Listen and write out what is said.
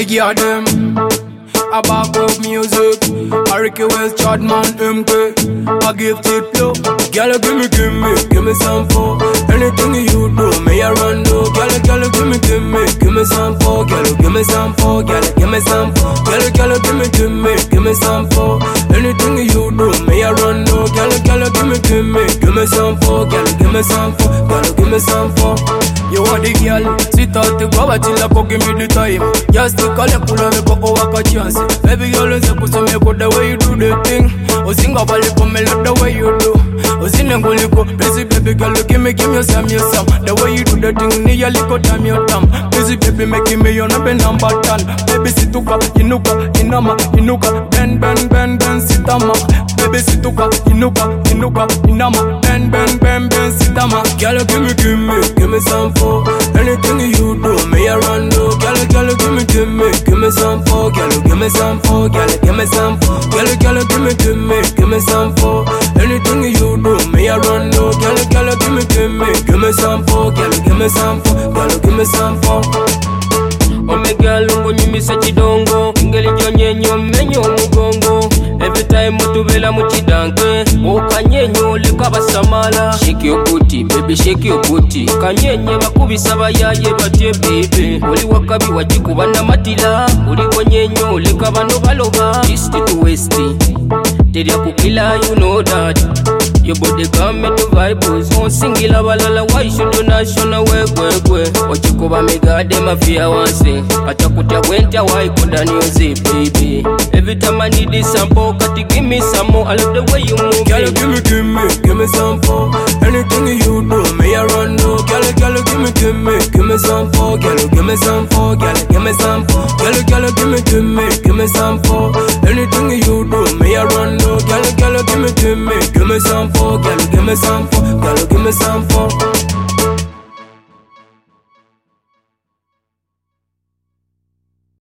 I get them. I back up music. I Ricky West, Chadman, MK. I give tip low. Girl, give me some for anything you do. May I run no. Girl, give me some for. Girl, give me some for. Girl, give me some for. Girl, give me some for anything you do. May I run no. Girl, give me some for. Girl, give me some for. Girl, give me some for. You want the girl, sit out the go, but you like give me the time. Just to call you, pull on me, go over a chance. Baby girl, you say, put some make the way you do the thing. Oh, sing about it, come love the way you do. Oh, sing and go, busy baby girl, give me some. The way you do the thing, need a little time, your time. Busy baby, making me your number 10. Baby, situka, inama, ben, sitama. Baby, situka, inama, ben, sitama. Girl, give me some for anything you do. May I run no. Girl, give me some for. Girl, give me some for. Girl, give me some for. Girl, give me some for anything you do. May I run no. Girl, give me some for. Girl, give me some for. Girl, give me some for. Omega lungo nyumisa chidongo ingeli jonyenyo menyo mugongo. Every time mutubela muchidanke okanyenyo lekaba samala. Shake your booty baby, shake your booty. Kanyenye bakubisa bayaye batye baby. Oli wakabi wachikuba na matila. Oli konyenyo lekaba no baloba. East to west Teria kukila, you know that. Your body come to vibes. On singular balala, why should you national work? Ochikoba mega de mafia once. Atakuta wenta why could I use it, baby. Every time I need this sample, kati give me some more. I love the way you move. Girl, give me some for anything you do. May I run no. Girl, give me some for. Girl, give me some for. Girl, give me some for. Girl, give me some for anything you do. May I run no. Girl, give me some for. Girl, give me some for. Girl, give me some for.